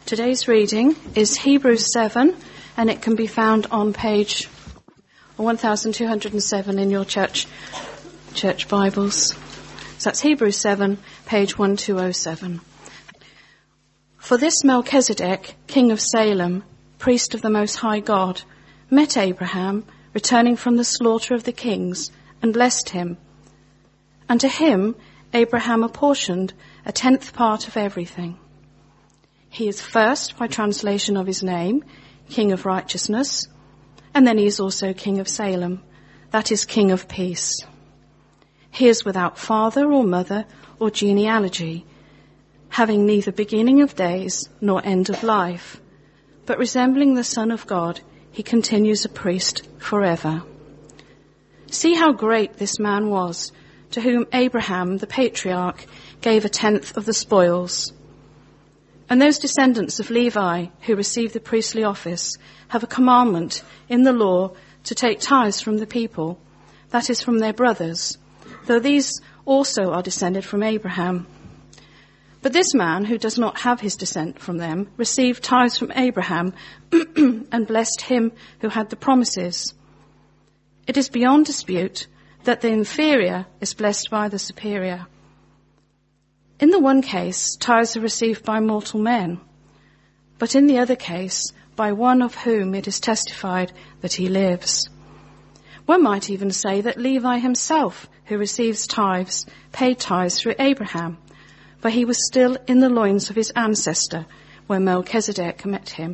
Today's reading is Hebrews 7, and it can be found on page 1207 in your church Bibles. So that's Hebrews 7, page 1207. For this Melchizedek, king of Salem, priest of the Most High God, met Abraham, returning from the slaughter of the kings, and blessed him. And to him Abraham apportioned a 10th part of everything. He is first, by translation of his name, King of Righteousness, and then he is also King of Salem, that is, King of Peace. He is without father or mother or genealogy, having neither beginning of days nor end of life, but resembling the Son of God, he continues a priest forever. See how great this man was, to whom Abraham, the patriarch, gave a 10th of the spoils. And those descendants of Levi who receive the priestly office have a commandment in the law to take tithes from the people, that is, from their brothers, though these also are descended from Abraham. But this man, who does not have his descent from them, received tithes from Abraham and blessed him who had the promises. It is beyond dispute that the inferior is blessed by the superior. In the one case, tithes are received by mortal men, but in the other case, by one of whom it is testified that he lives. One might even say that Levi himself, who receives tithes, paid tithes through Abraham, for he was still in the loins of his ancestor when Melchizedek met him.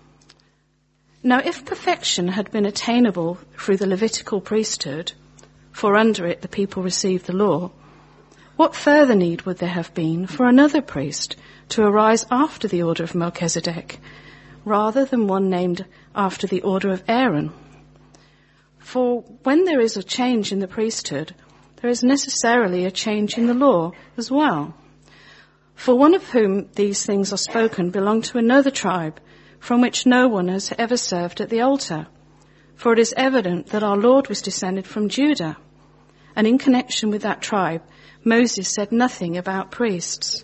Now, if perfection had been attainable through the Levitical priesthood, for under it the people received the law, what further need would there have been for another priest to arise after the order of Melchizedek, rather than one named after the order of Aaron? For when there is a change in the priesthood, there is necessarily a change in the law as well. For one of whom these things are spoken belonged to another tribe, from which no one has ever served at the altar. For it is evident that our Lord was descended from Judah, and in connection with that tribe, Moses said nothing about priests.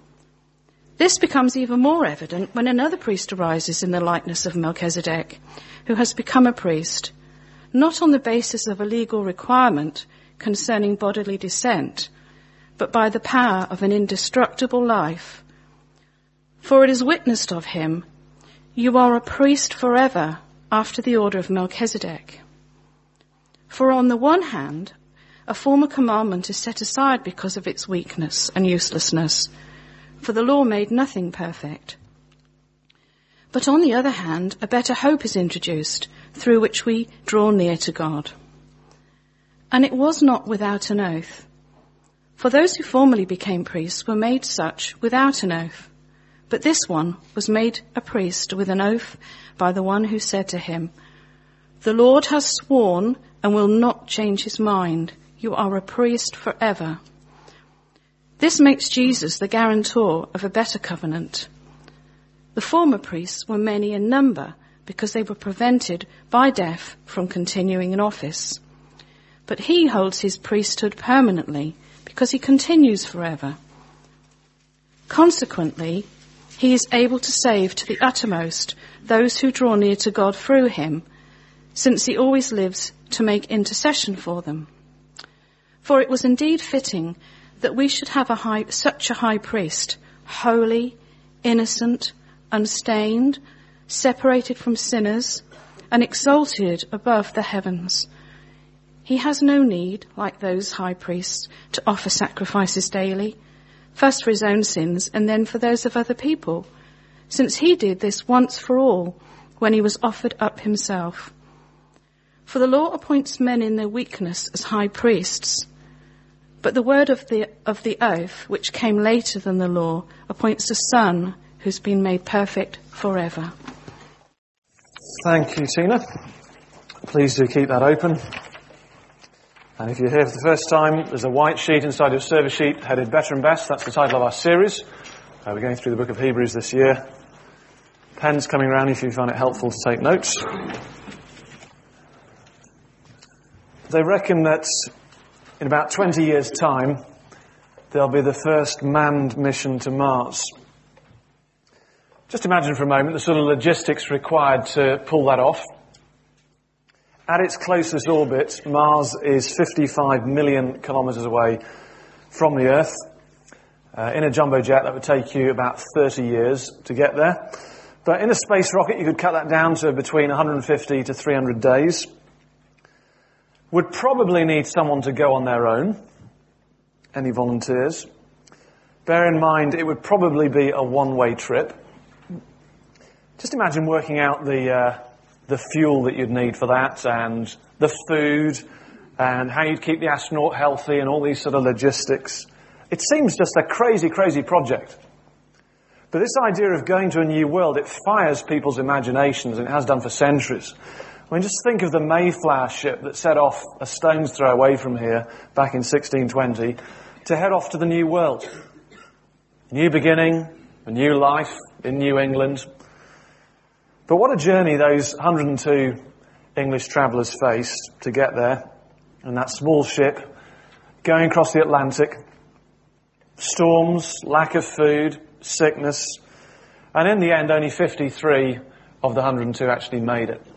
This becomes even more evident when another priest arises in the likeness of Melchizedek, who has become a priest, not on the basis of a legal requirement concerning bodily descent, but by the power of an indestructible life. For it is witnessed of him, "You are a priest forever after the order of Melchizedek." For on the one hand, a former commandment is set aside because of its weakness and uselessness, for the law made nothing perfect. But on the other hand, a better hope is introduced, through which we draw near to God. And it was not without an oath. For those who formerly became priests were made such without an oath. But this one was made a priest with an oath by the one who said to him, "The Lord has sworn and will not change his mind. You are a priest forever." This makes Jesus the guarantor of a better covenant. The former priests were many in number because they were prevented by death from continuing in office. But he holds his priesthood permanently because he continues forever. Consequently, he is able to save to the uttermost those who draw near to God through him, since he always lives to make intercession for them. For it was indeed fitting that we should have such a high priest, holy, innocent, unstained, separated from sinners, and exalted above the heavens. He has no need, like those high priests, to offer sacrifices daily, first for his own sins and then for those of other people, since he did this once for all when he was offered up himself. For the law appoints men in their weakness as high priests, but the word of the oath, which came later than the law, appoints a son who's been made perfect forever. Thank you, Tina. Please do keep that open. And if you're here for the first time, there's a white sheet inside your service sheet headed Better and Best. That's the title of our series. We're going through the book of Hebrews this year. Pens coming around if you find it helpful to take notes. They reckon that in about 20 years' time, there'll be the first manned mission to Mars. Just imagine for a moment the sort of logistics required to pull that off. At its closest orbit, Mars is 55 million kilometres away from the Earth. In a jumbo jet, that would take you about 30 years to get there. But in a space rocket, you could cut that down to between 150 to 300 days. Would probably need someone to go on their own. Any volunteers? Bear in mind, it would probably be a one-way trip. Just imagine working out the fuel that you'd need for that, and the food, and how you'd keep the astronaut healthy, and all these sort of logistics. It seems just a crazy, crazy project. But this idea of going to a new world, it fires people's imaginations, and it has done for centuries. I mean, just think of the Mayflower ship that set off a stone's throw away from here back in 1620 to head off to the New World. New beginning, a new life in New England. But what a journey those 102 English travellers faced to get there. And that small ship going across the Atlantic. Storms, lack of food, sickness. And in the end, only 53 of the 102 actually made it.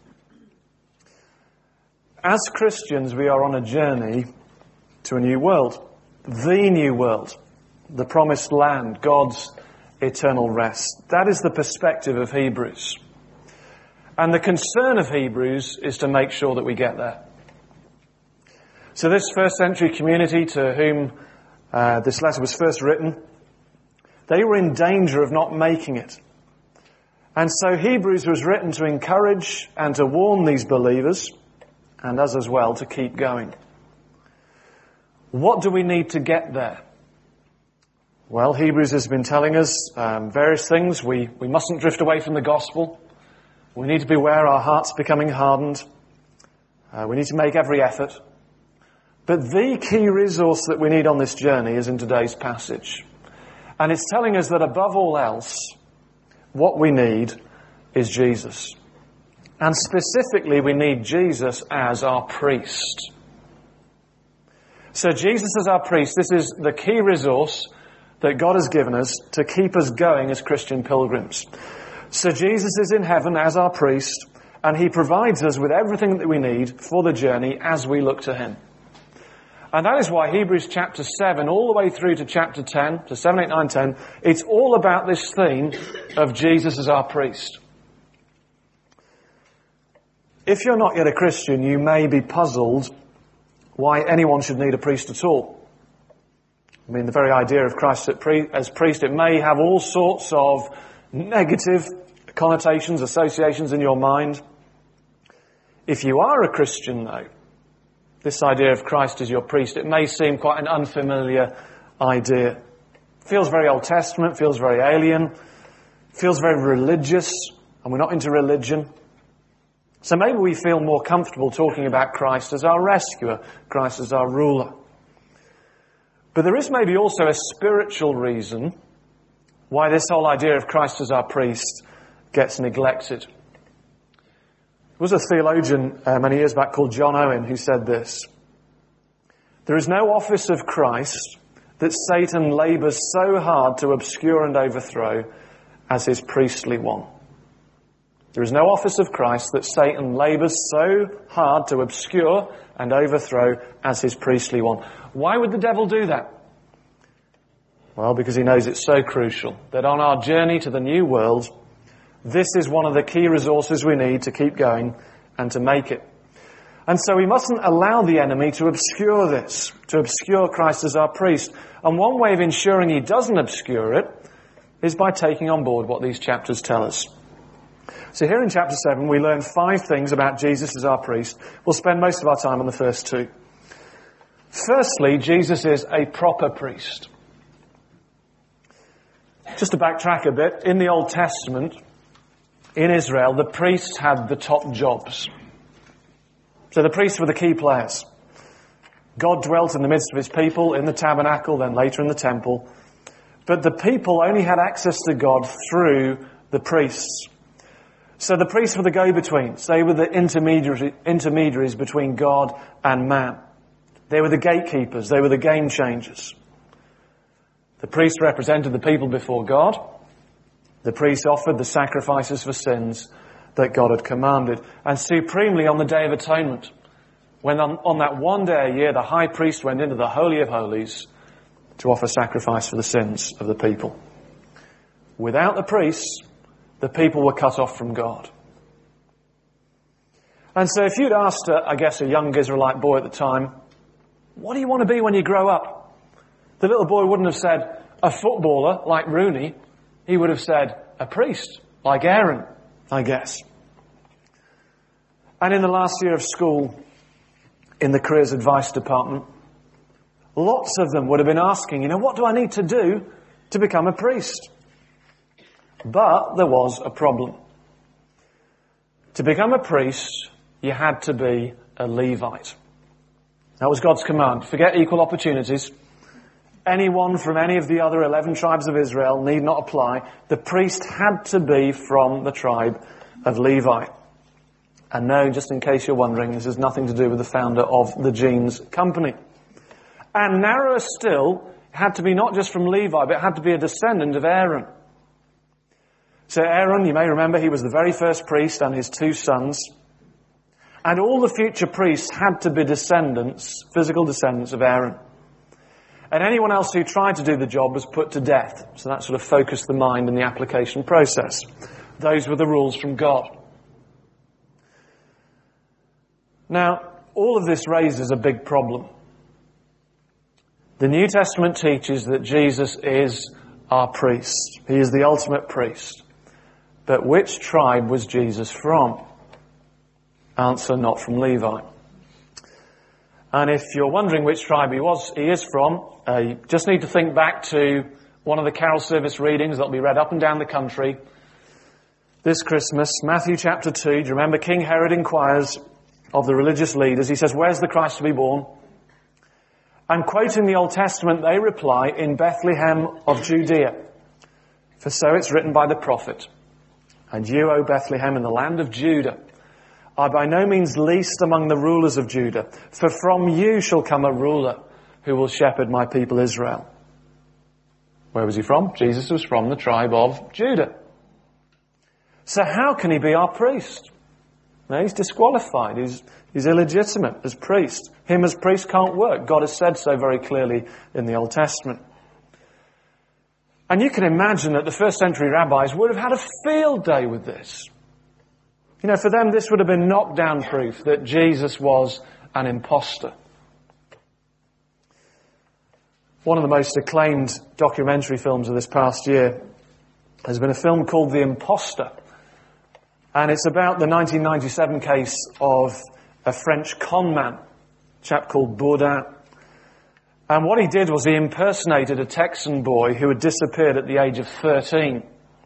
As Christians, we are on a journey to a new world. The new world. The promised land. God's eternal rest. That is the perspective of Hebrews. And the concern of Hebrews is to make sure that we get there. So this first century community to whom this letter was first written, they were in danger of not making it. And so Hebrews was written to encourage and to warn these believers, and us as well, to keep going. What do we need to get there? Well, Hebrews has been telling us various things. We mustn't drift away from the gospel. We need to beware our hearts becoming hardened. We need to make every effort. But the key resource that we need on this journey is in today's passage. And it's telling us that above all else, what we need is Jesus. And specifically, we need Jesus as our priest. So Jesus as our priest, this is the key resource that God has given us to keep us going as Christian pilgrims. So Jesus is in heaven as our priest, and he provides us with everything that we need for the journey as we look to him. And that is why Hebrews chapter 7, all the way through to chapter 10, to 7, 8, 9, 10, it's all about this theme of Jesus as our priest. If you're not yet a Christian, you may be puzzled why anyone should need a priest at all. I mean, the very idea of Christ as priest, it may have all sorts of negative connotations, associations in your mind. If you are a Christian, though, this idea of Christ as your priest, it may seem quite an unfamiliar idea. Feels very Old Testament, feels very alien, feels very religious, and we're not into religion. So maybe we feel more comfortable talking about Christ as our rescuer, Christ as our ruler. But there is maybe also a spiritual reason why this whole idea of Christ as our priest gets neglected. There was a theologian many years back called John Owen who said this: "There is no office of Christ that Satan labours so hard to obscure and overthrow as his priestly one." There is no office of Christ that Satan labours so hard to obscure and overthrow as his priestly one. Why would the devil do that? Well, because he knows it's so crucial that on our journey to the new world, this is one of the key resources we need to keep going and to make it. And so we mustn't allow the enemy to obscure this, to obscure Christ as our priest. And one way of ensuring he doesn't obscure it is by taking on board what these chapters tell us. So here in chapter 7, we learn 5 things about Jesus as our priest. We'll spend most of our time on the first 2. Firstly, Jesus is a proper priest. Just to backtrack a bit, in the Old Testament, in Israel, the priests had the top jobs. So the priests were the key players. God dwelt in the midst of his people, in the tabernacle, then later in the temple. But the people only had access to God through the priests. So the priests were the go-betweens. They were the intermediaries between God and man. They were the gatekeepers. They were the game changers. The priests represented the people before God. The priests offered the sacrifices for sins that God had commanded. And supremely on the Day of Atonement, when on that one day a year the high priest went into the Holy of Holies to offer sacrifice for the sins of the people. Without the priests, the people were cut off from God. And so if you'd asked, a young Israelite boy at the time, what do you want to be when you grow up? The little boy wouldn't have said a footballer like Rooney. He would have said a priest like Aaron, I guess. And in the last year of school, in the careers advice department, lots of them would have been asking, what do I need to do to become a priest? But there was a problem. To become a priest, you had to be a Levite. That was God's command. Forget equal opportunities. Anyone from any of the other 11 tribes of Israel need not apply. The priest had to be from the tribe of Levi. And no, just in case you're wondering, this has nothing to do with the founder of the Jeans Company. And narrower still, it had to be not just from Levi, but it had to be a descendant of Aaron. So Aaron, you may remember, he was the very first priest and his 2 sons. And all the future priests had to be descendants, physical descendants of Aaron. And anyone else who tried to do the job was put to death. So that sort of focused the mind in the application process. Those were the rules from God. Now, all of this raises a big problem. The New Testament teaches that Jesus is our priest. He is the ultimate priest. But which tribe was Jesus from? Answer, not from Levi. And if you're wondering which tribe he is from, you just need to think back to one of the carol service readings that will be read up and down the country this Christmas, Matthew chapter 2. Do you remember King Herod inquires of the religious leaders? He says, where's the Christ to be born? And quoting the Old Testament, they reply, in Bethlehem of Judea. For so it's written by the prophet. And you, O Bethlehem, in the land of Judah, are by no means least among the rulers of Judah. For from you shall come a ruler who will shepherd my people Israel. Where was he from? Jesus was from the tribe of Judah. So how can he be our priest? No, he's disqualified. He's illegitimate as priest. Him as priest can't work. God has said so very clearly in the Old Testament. And you can imagine that the first century rabbis would have had a field day with this. For them this would have been knockdown proof that Jesus was an imposter. One of the most acclaimed documentary films of this past year has been a film called The Imposter. And it's about the 1997 case of a French con man, a chap called Bourdin. And what he did was he impersonated a Texan boy who had disappeared at the age of 13.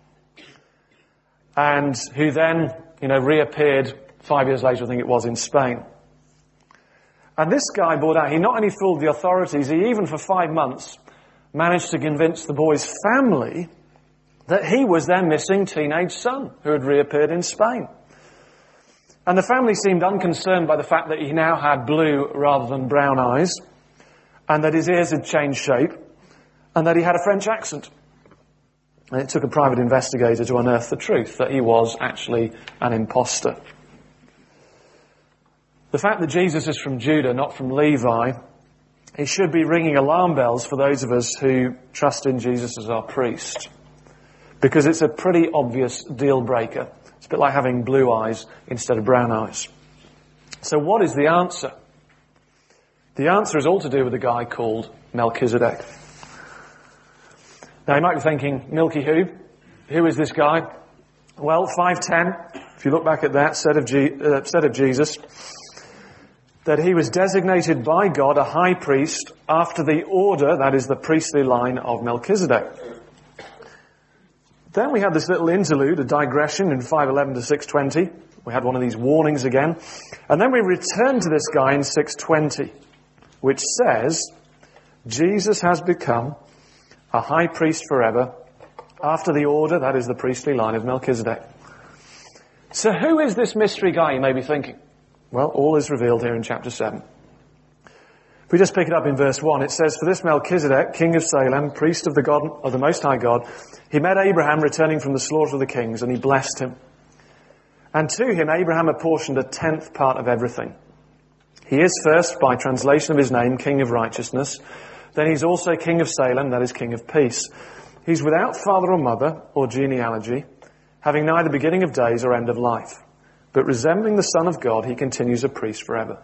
And who then, reappeared 5 years later, I think it was, in Spain. And this guy, Bourdin, he not only fooled the authorities, he even for 5 months managed to convince the boy's family that he was their missing teenage son who had reappeared in Spain. And the family seemed unconcerned by the fact that he now had blue rather than brown eyes, and that his ears had changed shape, and that he had a French accent. And it took a private investigator to unearth the truth, that he was actually an imposter. The fact that Jesus is from Judah, not from Levi, it should be ringing alarm bells for those of us who trust in Jesus as our priest. Because it's a pretty obvious deal breaker. It's a bit like having blue eyes instead of brown eyes. So what is the answer? The answer is all to do with a guy called Melchizedek. Now you might be thinking, Milky who? Who is this guy? Well, 5:10, if you look back at that, said of Jesus, that he was designated by God a high priest after the order, that is the priestly line of Melchizedek. Then we had this little interlude, a digression in 5:11 to 6:20. We had one of these warnings again. And then we return to this guy in 6:20, which says, Jesus has become a high priest forever after the order, that is the priestly line of Melchizedek. So who is this mystery guy, you may be thinking? Well, all is revealed here in chapter 7. If we just pick it up in verse 1, it says, "For this Melchizedek, king of Salem, priest of the God of the Most High God, he met Abraham returning from the slaughter of the kings, and he blessed him. And to him Abraham apportioned a 10th part of everything. He is first, by translation of his name, King of Righteousness. Then he's also King of Salem, that is King of Peace. He's without father or mother or genealogy, having neither beginning of days or end of life. But resembling the Son of God, he continues a priest forever."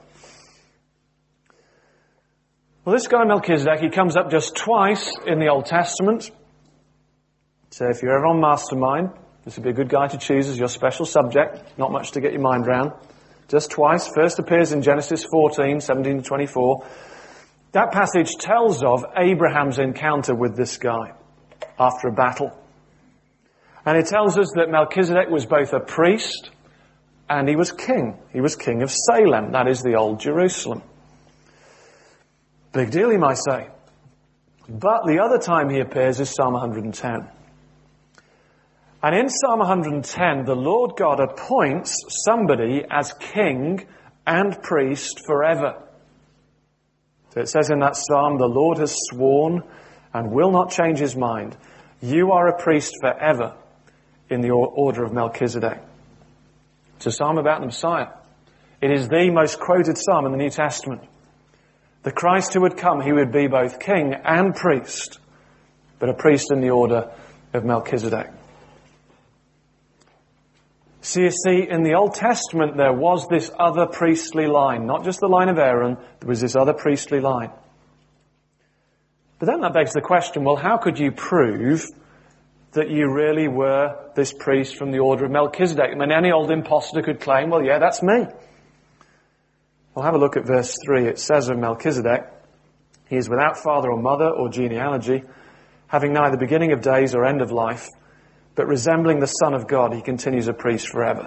Well, this guy Melchizedek, he comes up just twice in the Old Testament. So if you're ever on Mastermind, this would be a good guy to choose as your special subject. Not much to get your mind round. Just twice. First appears in Genesis 14, 17 to 24. That passage tells of Abraham's encounter with this guy after a battle. And it tells us that Melchizedek was both a priest and he was king. He was king of Salem, that is the old Jerusalem. Big deal, you might say. But the other time he appears is Psalm 110. And in Psalm 110, the Lord God appoints somebody as king and priest forever. So it says in that psalm, "The Lord has sworn and will not change his mind. You are a priest forever in the order of Melchizedek." It's a psalm about the Messiah. It is the most quoted psalm in the New Testament. The Christ who would come, he would be both king and priest, but a priest in the order of Melchizedek. So you see, in the Old Testament there was this other priestly line, not just the line of Aaron, there was this other priestly line. But then that begs the question, well, how could you prove that you really were this priest from the order of Melchizedek? I mean, any old impostor could claim, well, yeah, that's me. Well, have a look at verse 3. It says of Melchizedek, "He is without father or mother or genealogy, having neither beginning of days or end of life, but resembling the Son of God, he continues a priest forever."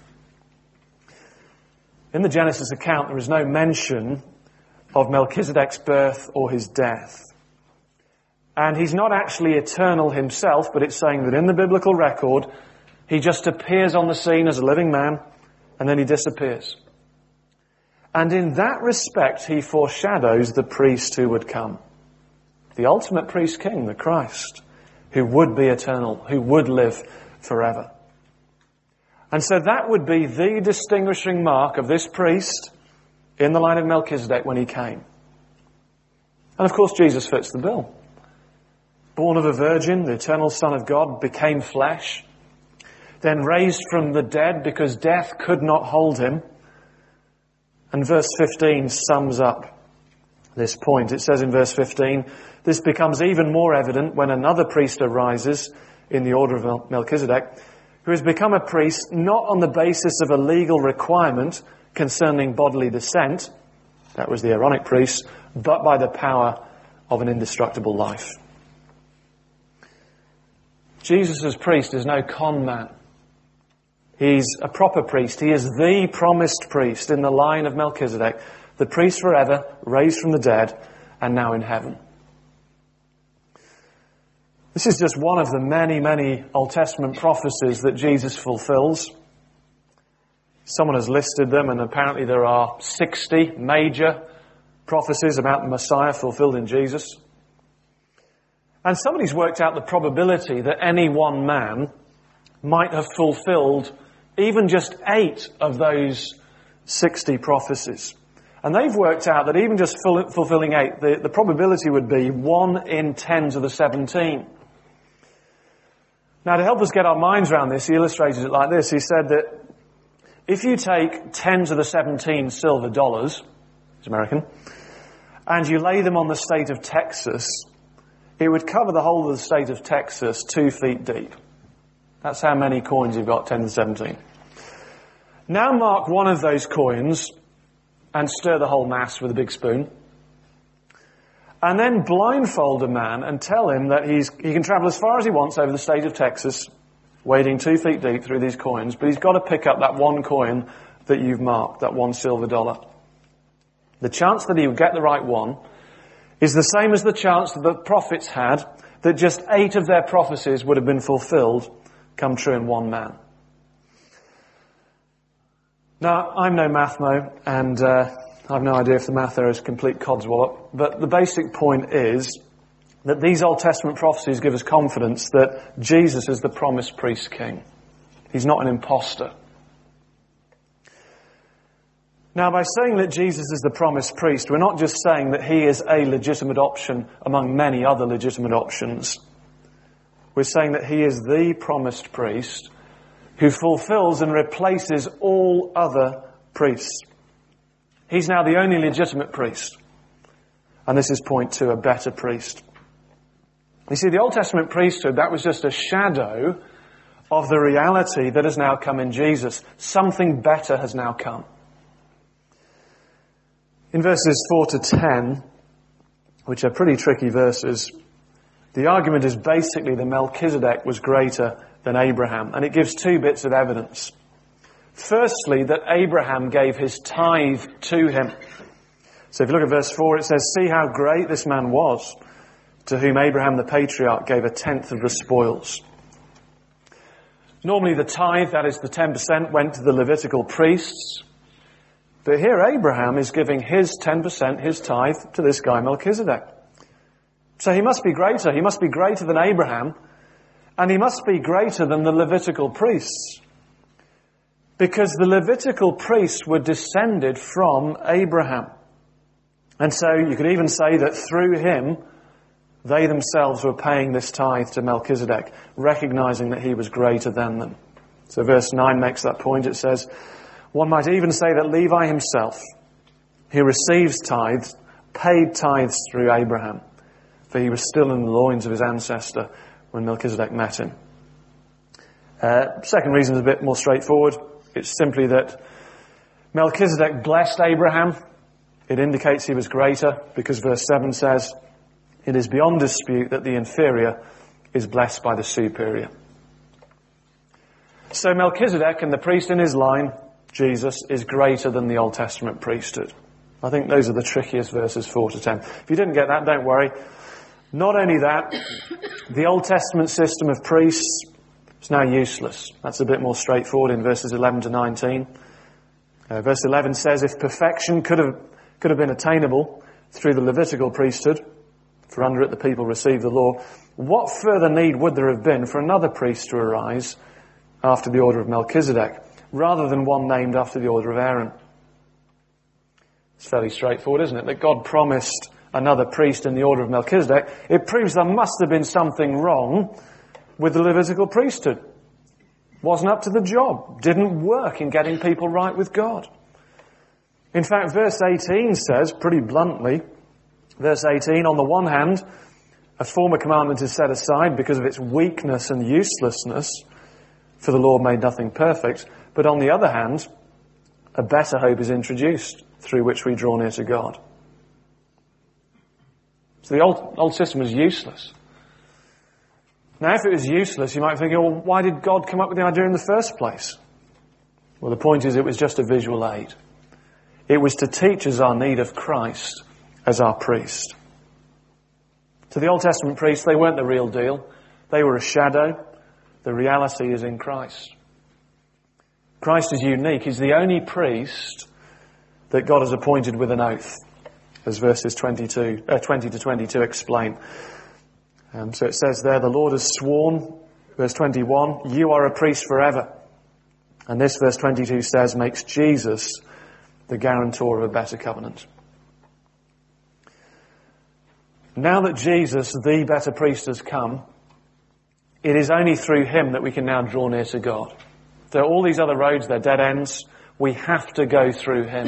In the Genesis account, there is no mention of Melchizedek's birth or his death. And he's not actually eternal himself, but it's saying that in the biblical record, he just appears on the scene as a living man, and then he disappears. And in that respect, he foreshadows the priest who would come. The ultimate priest king, the Christ, who would be eternal, who would live forever. And so that would be the distinguishing mark of this priest in the line of Melchizedek when he came. And of course, Jesus fits the bill. Born of a virgin, the eternal Son of God became flesh, then raised from the dead because death could not hold him. And verse 15 sums up this point. It says in verse 15, "This becomes even more evident when another priest arises in the order of Melchizedek, who has become a priest not on the basis of a legal requirement concerning bodily descent," that was the Aaronic priest, "but by the power of an indestructible life." Jesus as priest is no con man. He's a proper priest. He is the promised priest in the line of Melchizedek, the priest forever, raised from the dead, and now in heaven. This is just one of the many, many Old Testament prophecies that Jesus fulfills. Someone has listed them, and apparently there are 60 major prophecies about the Messiah fulfilled in Jesus. And somebody's worked out the probability that any one man might have fulfilled even just 8 of those 60 prophecies. And they've worked out that even just fulfilling 8, the probability would be 1 in 10 to the 17. Now, to help us get our minds around this, he illustrated it like this. He said that if you take 10 to the 17 silver dollars, it's American, and you lay them on the state of Texas, it would cover the whole of the state of Texas 2 feet deep. That's how many coins you've got, 10 to 17. Now mark one of those coins and stir the whole mass with a big spoon. And then blindfold a man and tell him that he can travel as far as he wants over the state of Texas, wading 2 feet deep through these coins, but he's got to pick up that one coin that you've marked, that one silver dollar. The chance that he would get the right one is the same as the chance that the prophets had that just 8 of their prophecies would have been fulfilled, come true in one man. Now, I'm no mathmo, and I've no idea if the math there is complete codswallop, but the basic point is that these Old Testament prophecies give us confidence that Jesus is the promised priest king. He's not an imposter. Now, by saying that Jesus is the promised priest, we're not just saying that he is a legitimate option among many other legitimate options. We're saying that he is the promised priest who fulfills and replaces all other priests. He's now the only legitimate priest. And this is point to a better priest. You see, the Old Testament priesthood, that was just a shadow of the reality that has now come in Jesus. Something better has now come. In verses 4 to 10, which are pretty tricky verses, the argument is basically that Melchizedek was greater than Abraham. And it gives two bits of evidence. Firstly, that Abraham gave his tithe to him. So if you look at verse 4, it says, "See how great this man was, to whom Abraham the patriarch gave 1/10 of the spoils." Normally the tithe, that is the 10%, went to the Levitical priests. But here Abraham is giving his 10%, his tithe, to this guy Melchizedek. So he must be greater. He must be greater than Abraham. And he must be greater than the Levitical priests. Because the Levitical priests were descended from Abraham. And so you could even say that through him, they themselves were paying this tithe to Melchizedek, recognizing that he was greater than them. So verse 9 makes that point. It says, "One might even say that Levi himself, who receives tithes, paid tithes through Abraham, for he was still in the loins of his ancestor when Melchizedek met him." Second reason is a bit more straightforward. It's simply that Melchizedek blessed Abraham. It indicates he was greater because verse 7 says, "It is beyond dispute that the inferior is blessed by the superior." So Melchizedek and the priest in his line, Jesus, is greater than the Old Testament priesthood. I think those are the trickiest verses 4 to 10. If you didn't get that, don't worry. Not only that, the Old Testament system of priests is now useless. That's a bit more straightforward in verses 11 to 19. Verse 11 says, "If perfection could have been attainable through the Levitical priesthood, for under it the people received the law, what further need would there have been for another priest to arise after the order of Melchizedek, rather than one named after the order of Aaron?" It's fairly straightforward, isn't it? That God promised another priest in the order of Melchizedek. It proves there must have been something wrong with the Levitical priesthood. Wasn't up to the job. Didn't work in getting people right with God. In fact, verse 18 says, pretty bluntly, verse 18, on the one hand, a former commandment is set aside because of its weakness and uselessness, for the law made nothing perfect. But on the other hand, a better hope is introduced through which we draw near to God. So the old system was useless. Now, if it was useless, you might think, well, why did God come up with the idea in the first place? Well, the point is it was just a visual aid. It was to teach us our need of Christ as our priest. To the Old Testament priests, they weren't the real deal. They were a shadow. The reality is in Christ. Christ is unique. He's the only priest that God has appointed with an oath, as verses 20 to 22 explain. So it says there, the Lord has sworn, verse 21, "You are a priest forever." And this, verse 22 says, makes Jesus the guarantor of a better covenant. Now that Jesus, the better priest, has come, it is only through him that we can now draw near to God. There are all these other roads, they're dead ends. We have to go through him.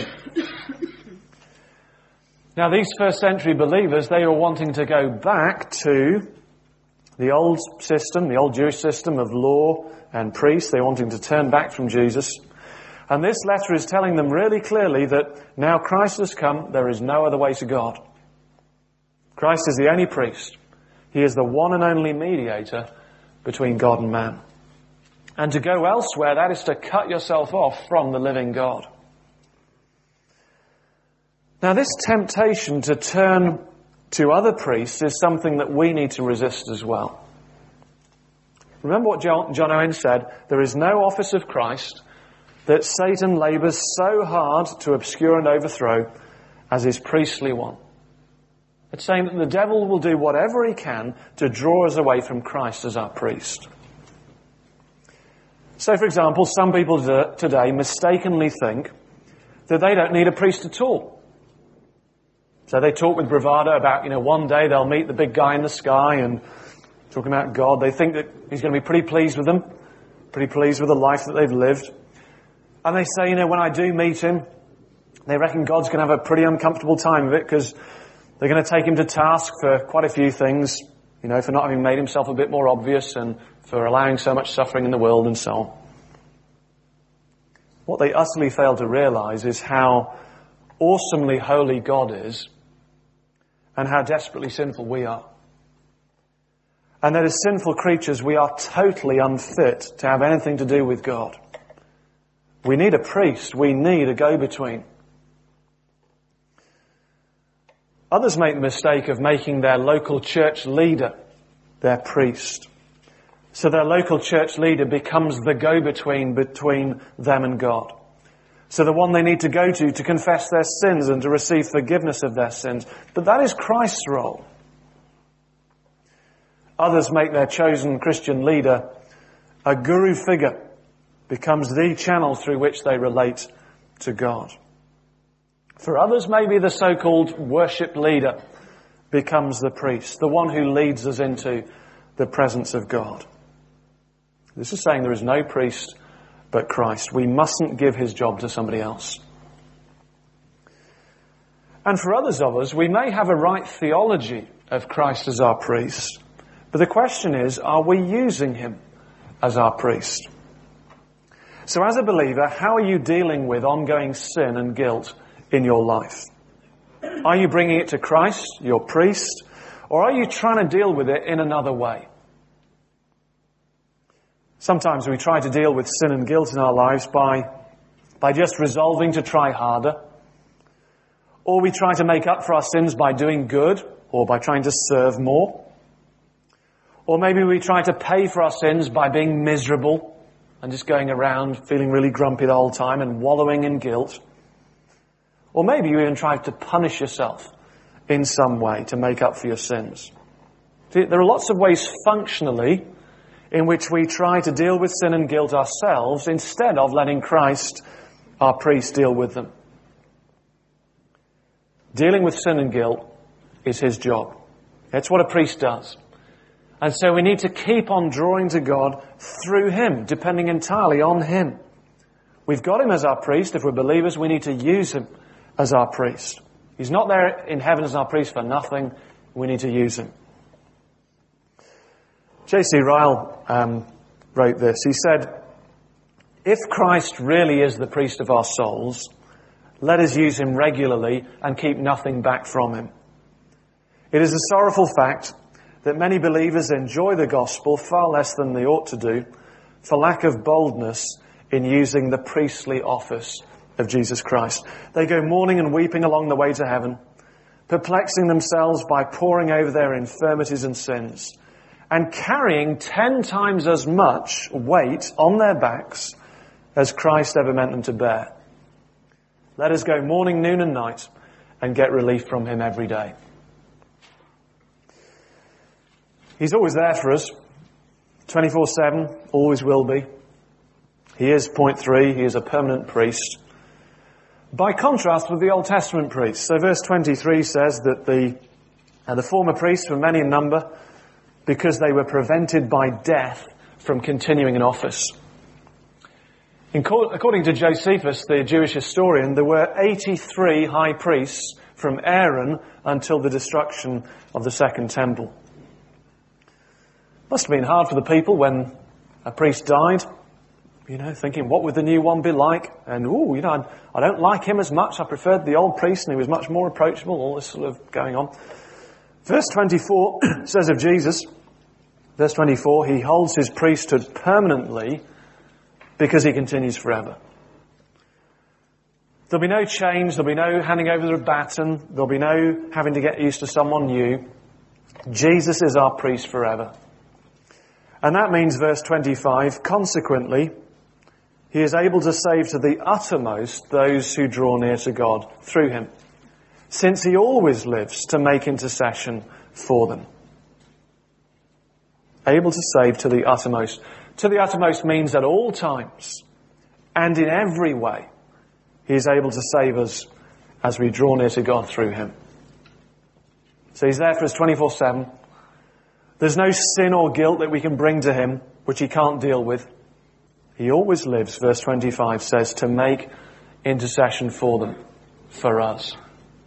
Now, these first century believers, they were wanting to go back to the old system, the old Jewish system of law and priests. They were wanting to turn back from Jesus. And this letter is telling them really clearly that now Christ has come, there is no other way to God. Christ is the only priest. He is the one and only mediator between God and man. And to go elsewhere, that is to cut yourself off from the living God. Now, this temptation to turn to other priests is something that we need to resist as well. Remember what John Owen said, there is no office of Christ that Satan labours so hard to obscure and overthrow as his priestly one. It's saying that the devil will do whatever he can to draw us away from Christ as our priest. So, for example, some people today mistakenly think that they don't need a priest at all. So they talk with bravado about, one day they'll meet the big guy in the sky and talking about God. They think that he's going to be pretty pleased with them, pretty pleased with the life that they've lived. And they say, when I do meet him, they reckon God's going to have a pretty uncomfortable time of it because they're going to take him to task for quite a few things, for not having made himself a bit more obvious and for allowing so much suffering in the world and so on. What they utterly fail to realize is how awesomely holy God is and how desperately sinful we are. And that as sinful creatures, we are totally unfit to have anything to do with God. We need a priest. We need a go-between. Others make the mistake of making their local church leader their priest. So their local church leader becomes the go-between between them and God. So the one they need to go to confess their sins and to receive forgiveness of their sins. But that is Christ's role. Others make their chosen Christian leader a guru figure, becomes the channel through which they relate to God. For others, maybe the so-called worship leader becomes the priest, the one who leads us into the presence of God. This is saying there is no priest but Christ. We mustn't give his job to somebody else. And for others of us, we may have a right theology of Christ as our priest, but the question is, are we using him as our priest? So as a believer, how are you dealing with ongoing sin and guilt in your life? Are you bringing it to Christ, your priest, or are you trying to deal with it in another way? Sometimes we try to deal with sin and guilt in our lives by just resolving to try harder. Or we try to make up for our sins by doing good or by trying to serve more. Or maybe we try to pay for our sins by being miserable and just going around feeling really grumpy the whole time and wallowing in guilt. Or maybe you even try to punish yourself in some way to make up for your sins. See, there are lots of ways functionally in which we try to deal with sin and guilt ourselves instead of letting Christ, our priest, deal with them. Dealing with sin and guilt is his job. It's what a priest does. And so we need to keep on drawing to God through him, depending entirely on him. We've got him as our priest. If we're believers, we need to use him as our priest. He's not there in heaven as our priest for nothing. We need to use him. J.C. Ryle wrote this. He said, "If Christ really is the priest of our souls, let us use him regularly and keep nothing back from him. It is a sorrowful fact that many believers enjoy the gospel far less than they ought to do for lack of boldness in using the priestly office of Jesus Christ. They go mourning and weeping along the way to heaven, perplexing themselves by poring over their infirmities and sins, and carrying 10 times as much weight on their backs as Christ ever meant them to bear. Let us go morning, noon and night and get relief from him every day." He's always there for us, 24/7, always will be. He is, point 3, he is a permanent priest. By contrast with the Old Testament priests. So verse 23 says that the former priests were many in number because they were prevented by death from continuing in office. According to Josephus, the Jewish historian, there were 83 high priests from Aaron until the destruction of the Second Temple. Must have been hard for the people when a priest died, thinking, what would the new one be like? And, I don't like him as much. I preferred the old priest and he was much more approachable, all this sort of going on. Verse 24 says of Jesus, verse 24, he holds his priesthood permanently because he continues forever. There'll be no change. There'll be no handing over the baton. There'll be no having to get used to someone new. Jesus is our priest forever. And that means, verse 25, consequently, he is able to save to the uttermost those who draw near to God through him. since he always lives to make intercession for them. Able to save to the uttermost. To the uttermost means at all times and in every way he is able to save us as we draw near to God through him. So he's there for us 24/7. There's no sin or guilt that we can bring to him which he can't deal with. He always lives, verse 25 says, to make intercession for them, for us.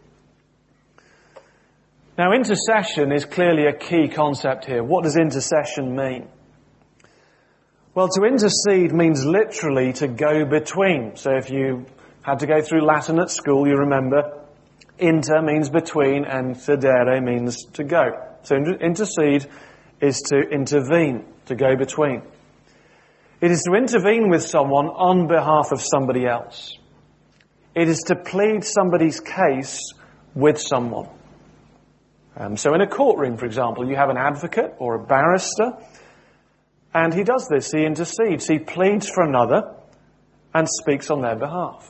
Now, intercession is clearly a key concept here. What does intercession mean? Well, to intercede means literally to go between. So if you had to go through Latin at school, you remember inter means between and cedere means to go. So intercede is to intervene, to go between. It is to intervene with someone on behalf of somebody else. It is to plead somebody's case with someone. So in a courtroom, for example, you have an advocate or a barrister, and he does this. He intercedes. He pleads for another and speaks on their behalf.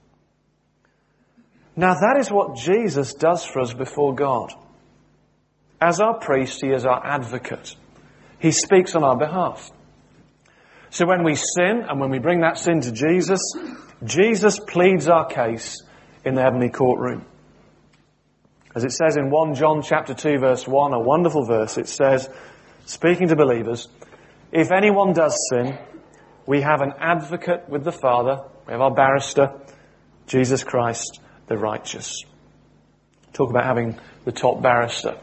Now that is what Jesus does for us before God. As our priest, he is our advocate. He speaks on our behalf. So when we sin and when we bring that sin to Jesus, Jesus pleads our case in the heavenly courtroom. As it says in 1 John chapter 2 verse 1, a wonderful verse, it says, speaking to believers, if anyone does sin, we have an advocate with the Father, we have our barrister, Jesus Christ, the righteous. Talk about having the top barrister.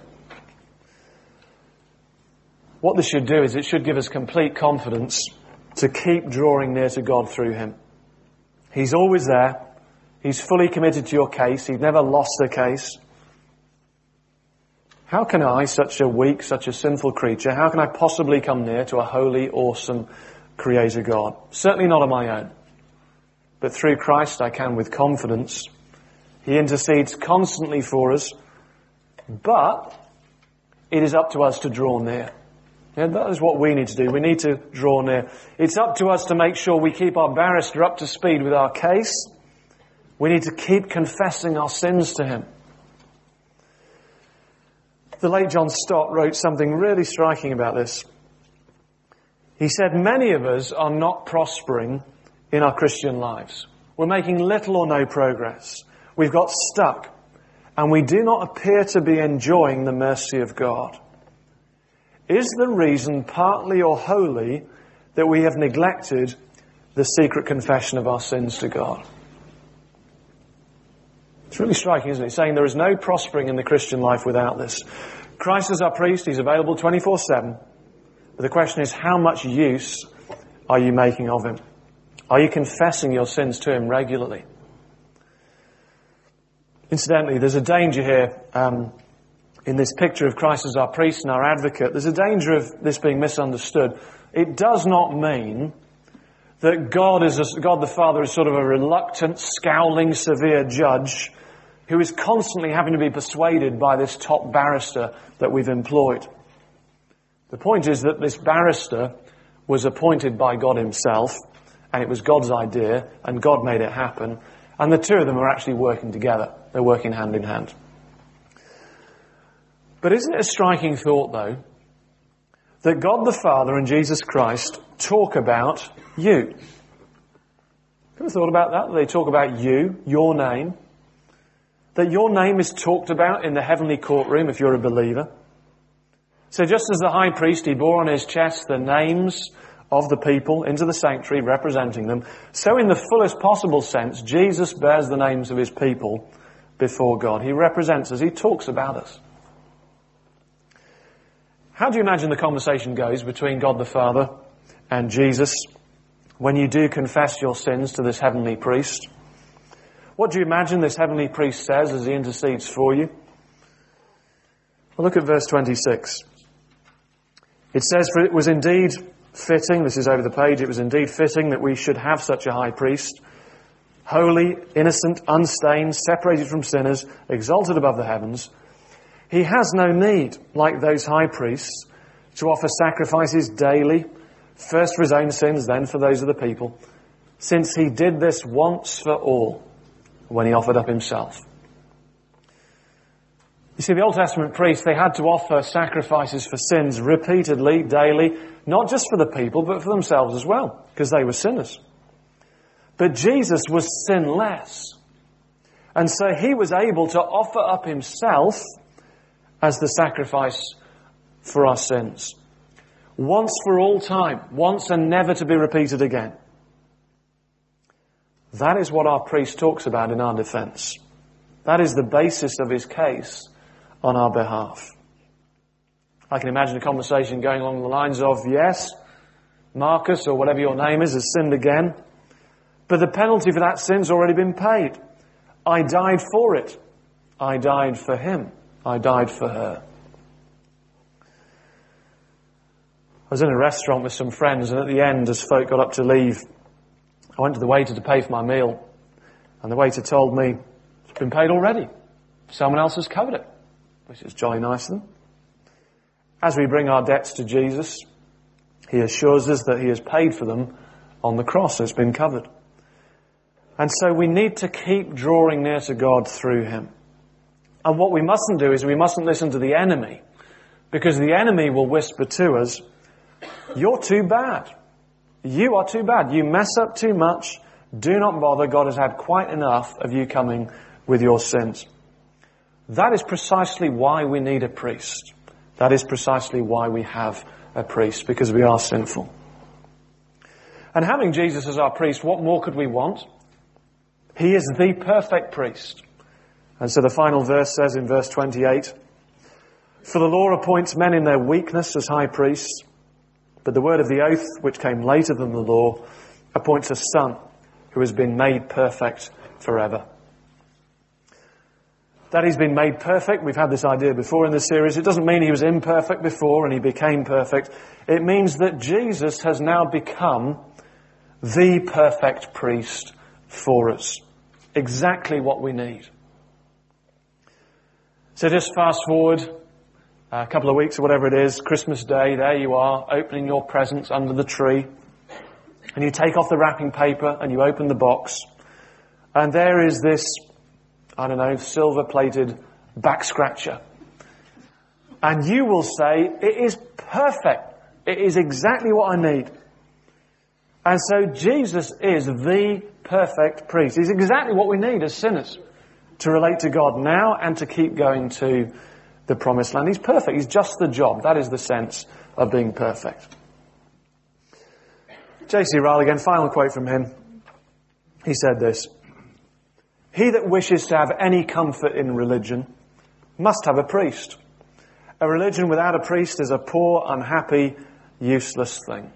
What this should do is it should give us complete confidence to keep drawing near to God through him. He's always there. He's fully committed to your case. He's never lost a case. How can I, such a weak, such a sinful creature, how can I possibly come near to a holy, awesome Creator God? Certainly not on my own. But through Christ I can with confidence. He intercedes constantly for us. But it is up to us to draw near. Yeah, that is what we need to do. We need to draw near. It's up to us to make sure we keep our barrister up to speed with our case. We need to keep confessing our sins to him. The late John Stott wrote something really striking about this. He said, many of us are not prospering in our Christian lives. We're making little or no progress. We've got stuck, and we do not appear to be enjoying the mercy of God. Is the reason partly or wholly that we have neglected the secret confession of our sins to God? It's really striking, isn't it? It's saying there is no prospering in the Christian life without this. Christ is our priest. He's available 24/7. But the question is, how much use are you making of him? Are you confessing your sins to him regularly? Incidentally, there's a danger here in this picture of Christ as our priest and our advocate. There's a danger of this being misunderstood. It does not mean that God the Father is sort of a reluctant, scowling, severe judge who is constantly having to be persuaded by this top barrister that we've employed. The point is that this barrister was appointed by God himself, and it was God's idea, and God made it happen, and the two of them are actually working together. They're working hand in hand. But isn't it a striking thought, though, that God the Father and Jesus Christ talk about you? Ever thought about that? They talk about you, your name. That your name is talked about in the heavenly courtroom if you're a believer. So just as the high priest, he bore on his chest the names of the people into the sanctuary representing them, so in the fullest possible sense, Jesus bears the names of his people before God. He represents us. He talks about us. How do you imagine the conversation goes between God the Father and Jesus when you do confess your sins to this heavenly priest? What do you imagine this heavenly priest says as he intercedes for you? Well, look at verse 26. It says, for it was indeed fitting, this is over the page, it was indeed fitting that we should have such a high priest, holy, innocent, unstained, separated from sinners, exalted above the heavens. He has no need, like those high priests, to offer sacrifices daily, first for his own sins, then for those of the people, since he did this once for all when he offered up himself. You see, the Old Testament priests, they had to offer sacrifices for sins repeatedly, daily, not just for the people, but for themselves as well, because they were sinners. But Jesus was sinless. And so he was able to offer up himself as the sacrifice for our sins. Once for all time, once and never to be repeated again. That is what our priest talks about in our defense. That is the basis of his case on our behalf. I can imagine a conversation going along the lines of, yes, Marcus, or whatever your name is, has sinned again, but the penalty for that sin's already been paid. I died for it. I died for him. I died for her. I was in a restaurant with some friends, and at the end, as folk got up to leave, I went to the waiter to pay for my meal, and the waiter told me, it's been paid already. Someone else has covered it, which is jolly nice of them. As we bring our debts to Jesus, he assures us that he has paid for them on the cross. It's been covered. And so we need to keep drawing near to God through him. And what we mustn't do is we mustn't listen to the enemy, because the enemy will whisper to us, you're too bad. You are too bad. You mess up too much. Do not bother. God has had quite enough of you coming with your sins. That is precisely why we need a priest. That is precisely why we have a priest, because we are sinful. And having Jesus as our priest, what more could we want? He is the perfect priest. And so the final verse says in verse 28, for the law appoints men in their weakness as high priests, but the word of the oath, which came later than the law, appoints a son who has been made perfect forever. That he's been made perfect, we've had this idea before in this series. It doesn't mean he was imperfect before and he became perfect. It means that Jesus has now become the perfect priest for us. Exactly what we need. So just fast forward a couple of weeks or whatever it is, Christmas Day, there you are, opening your presents under the tree. And you take off the wrapping paper and you open the box. And there is this, I don't know, silver-plated back scratcher. And you will say, it is perfect. It is exactly what I need. And so Jesus is the perfect priest. He's exactly what we need as sinners to relate to God now and to keep going to the promised land. He's perfect. He's just the job. That is the sense of being perfect. J.C. Ryle again, final quote from him. He said this, he that wishes to have any comfort in religion must have a priest. A religion without a priest is a poor, unhappy, useless thing.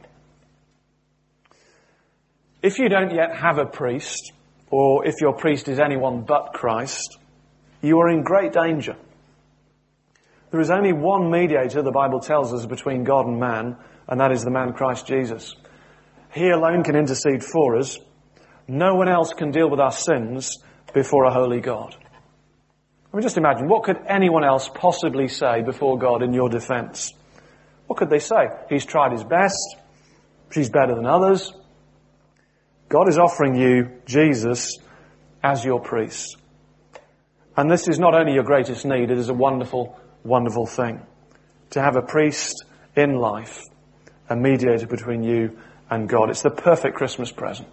If you don't yet have a priest, or if your priest is anyone but Christ, you are in great danger. There is only one mediator, the Bible tells us, between God and man, and that is the man Christ Jesus. He alone can intercede for us. No one else can deal with our sins before a holy God. I mean, just imagine, what could anyone else possibly say before God in your defense? What could they say? He's tried his best. She's better than others. God is offering you Jesus as your priest. And this is not only your greatest need, it is a wonderful, wonderful thing. To have a priest in life, a mediator between you and God. It's the perfect Christmas present.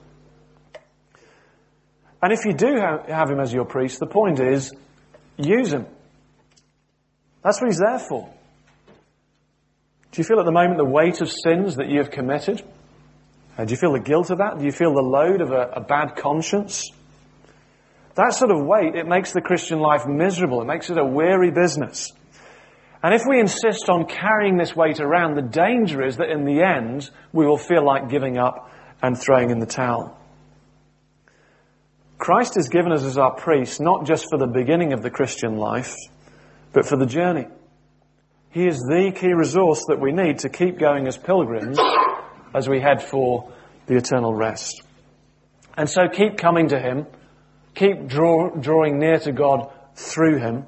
And if you do have him as your priest, the point is, use him. That's what he's there for. Do you feel at the moment the weight of sins that you have committed? Do you feel the guilt of that? Do you feel the load of a bad conscience? That sort of weight, it makes the Christian life miserable. It makes it a weary business. And if we insist on carrying this weight around, the danger is that in the end, we will feel like giving up and throwing in the towel. Christ is given us as our priest, not just for the beginning of the Christian life, but for the journey. He is the key resource that we need to keep going as pilgrims as we head for the eternal rest. And so keep coming to him. Keep drawing near to God through him.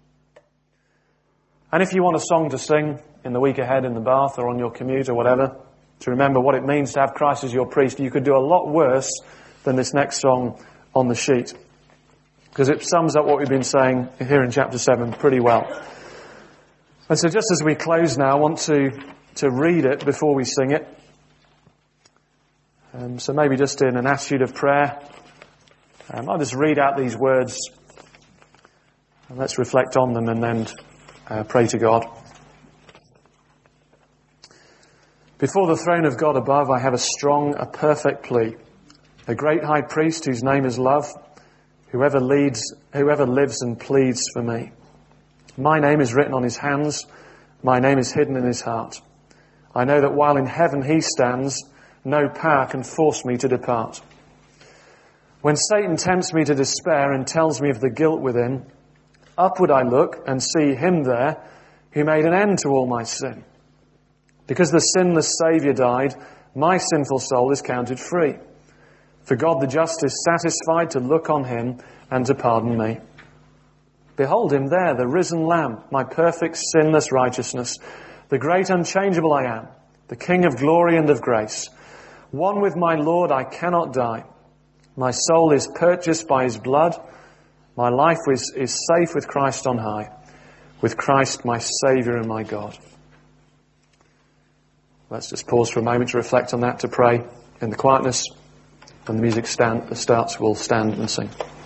And if you want a song to sing in the week ahead in the bath or on your commute or whatever, to remember what it means to have Christ as your priest, you could do a lot worse than this next song on the sheet. because it sums up what we've been saying here in chapter 7 pretty well. And so just as we close now, I want to read it before we sing it. So maybe just in an attitude of prayer, I'll just read out these words and let's reflect on them and then pray to God. Before the throne of God above, I have a perfect plea. A great high priest whose name is love, whoever lives and pleads for me. My name is written on his hands. My name is hidden in his heart. I know that while in heaven he stands, no power can force me to depart. When Satan tempts me to despair and tells me of the guilt within, upward I look and see him there who made an end to all my sin. Because the sinless Saviour died, my sinful soul is counted free. For God the just is satisfied to look on him and to pardon me. Behold him there, the risen Lamb, my perfect sinless righteousness, the great unchangeable I am, the King of glory and of grace. One with my Lord I cannot die. My soul is purchased by his blood. My life is safe with Christ on high, with Christ my Saviour and my God. Let's just pause for a moment to reflect on that, to pray in the quietness. When the music starts, we'll stand and sing.